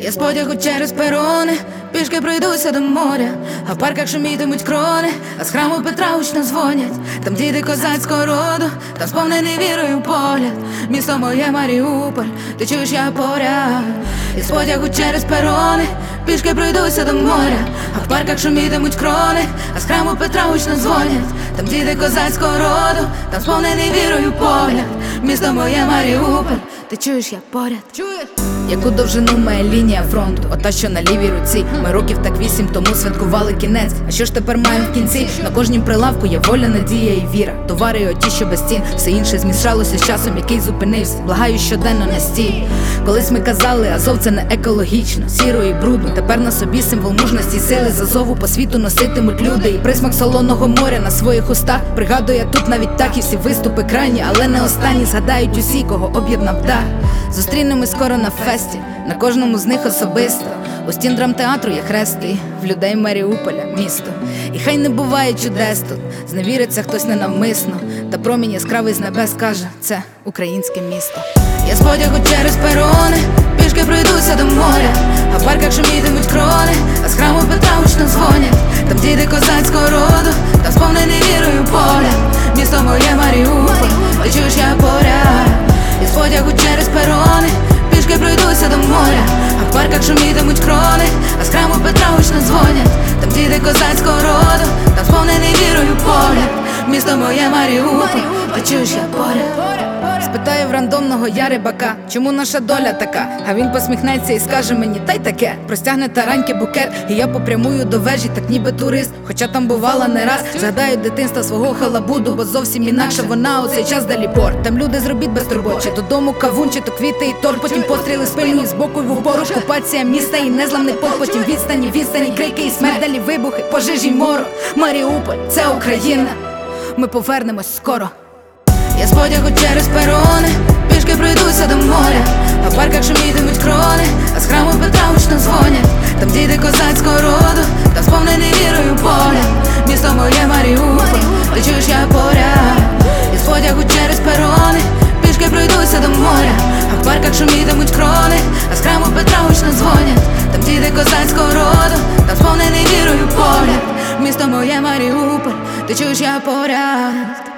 Я з потягу через перони, пішки пройдуся до моря, а в парках шумітимуть крони, а з храму Петра гучно дзвонять. Там діти козацького роду, там сповнений вірою погляд. Місто моє Маріуполь, ти чуєш, я поряд. Я з потягу через перони, пішки пройдуся до моря, а в парках шумітимуть крони, а з храму Петра гучно дзвонять. Там діти козацького роду, там сповнений вірою погляд. Місто моє Маріуполь, ти чуєш, я поряд. Чуєш? Яку довжину має лінія фронту, ота, що на лівій руці. Ми років так 8 тому святкували кінець. А що ж тепер маємо в кінці? На кожнім прилавку є воля, надія і віра. Товари оті, що без цін. Все інше змішалося з часом, який зупинився. Благаю щоденно не стій. Колись ми казали, Азов це не екологічно, сіро і брудно. Тепер на собі символ мужності і сили. З Азову по світу носитимуть люди. І присмак солоного моря на своїх устах. Пригадує тут навіть так, і всі виступи крайні, але не останні. Згадають усі, кого об'єднав дах. Зустрінемось скоро на фесті, на кожному з них особисто. У стін драмтеатру є хрести, в людей Маріуполя місто. І хай не буває чудес тут, зневіриться хтось ненавмисно, та промінь яскравий з небес каже, це українське місто. Я з потягу через перони, пішки пройдуся до моря, а в парках шумітимуть крони, а з храму Петра гучно дзвонять. Там діти козацького роду, там сповнений вірою погляд. Місто моє Маріуполь, ти чуєш, я поряд. Я з потягу через перони, пішки пройдуся до моря, а в парках шумітимуть крони, а з храму Петра гучно дзвонять. Там діти козацького роду, там сповнений вірою погляд. Місто моє Маріуполь, ти чуєш, я поряд. Спитаю в рандомного я рибака, чому наша доля така? А він посміхнеться і скаже мені, та й таке. Простягне тараньки букет, і я попрямую до вежі, так ніби турист, хоча там бувала не раз. Згадаю дитинства свого халабуду, бо зовсім інакше вона у цей час далі порт. Там люди з робіт безтурботі, додому кавун, чи то квіти і торт. Потім постріли спильні з боку й в упору. Окупація міста і незламний пот. Потім відстані, крики і смерть, далі вибухи, пожежі й моро. Маріуполь, це Україна, ми повернемось скоро. Я з потягу через перони, пішки пройдуся до моря, а в парках шумітимуть крони, а з храму Петра гучно дзвонять. Там діти козацького роду, там сповнений вірою погляд. Місто моє Маріуполь, ти чуєш, я поряд. Я з потягу через перони, пішки пройдуся до моря, а в парках шумітимуть крони, а з храму Петра гучно дзвонять. Там діти козацького роду, там сповнений вірою погляд. Місто моє Маріуполь, ти чуєш, я поряд.